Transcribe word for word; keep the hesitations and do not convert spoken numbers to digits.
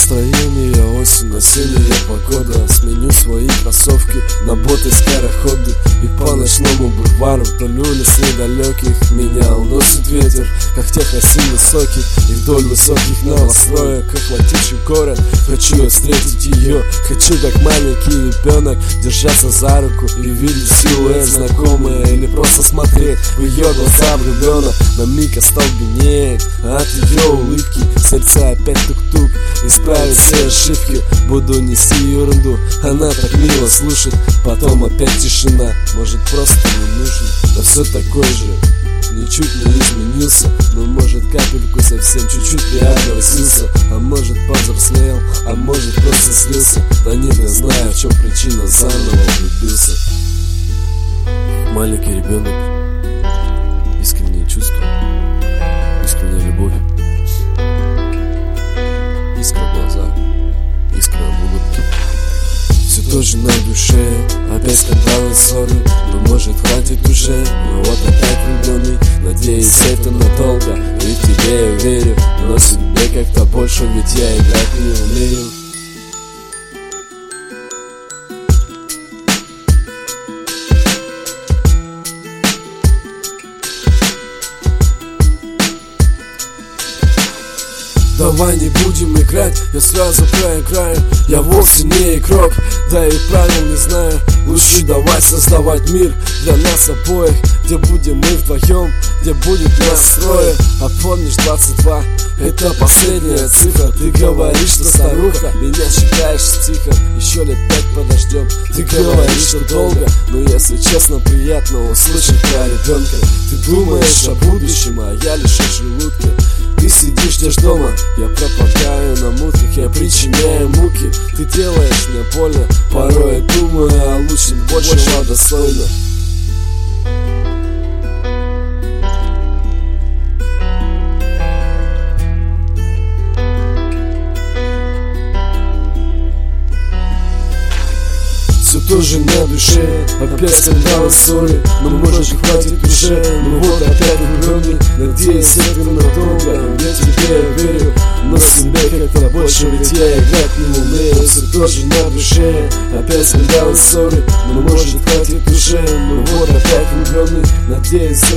настроение, осень, осенняя погода. Сменю свои кроссовки на боты скороходы, и по ночному бульвару вдоль улиц недалеких меня уносит ветер, как тех осин высоких, и вдоль высоких новостроек охвативший город. Хочу я встретить ее, хочу как маленький ребенок держаться за руку и видеть силуэт знакомый, или просто смотреть в ее глаза влюбленно. На миг остолбенеет от ее улыбки, сердце опять тук-тук. Исправить все ошибки, буду нести ерунду, она так мило слушает. Потом опять тишина, может просто не нужен. Да все такой же, ничуть не изменился, но может капельку совсем чуть-чуть преобразился. А может повзрослел, а может просто слился. Да нет, я знаю, в чем причина, заново влюбился. Маленький ребенок, искренние чувства, искренняя любовь, искра в глазах, искра в улыбке. Все тоже на душе, опять скандалы, ссоры, но может хватит уже. Но вот опять влюбленный, надеюсь это надолго, ведь тебе я верю, но себе как-то больше, ведь я играть не умею. Давай не будем играть, я сразу проиграю. Я вовсе не игрок, да и правил не знаю. Лучше давай создавать мир для нас обоих, где будем мы вдвоем, где будет нас трое. А помнишь двадцать два, это последняя цифра. Ты говоришь, что старуха, меня считаешь стихом. Еще лет пять подождем, ты говоришь, что долго, но если честно, приятно услышать про ребенка. Ты думаешь о будущем, а я лишь о желудке. Ты сидишь, ждешь дома, я пропадаю на мутках, я причиняю муки. Ты делаешь мне больно, порой я думаю о лучшем, большего достойно. Тоже на душе, опять скандалы, ссоры, но может хватит уже. Ну вот опять влюбленный, надеюсь это надолго. Я тебе верю, но себе как-то больше, ведь я играть не умею. Все тоже на душе, опять скандалы, ссоры, но может хватит уже. Ну вот опять влюбленный, надеюсь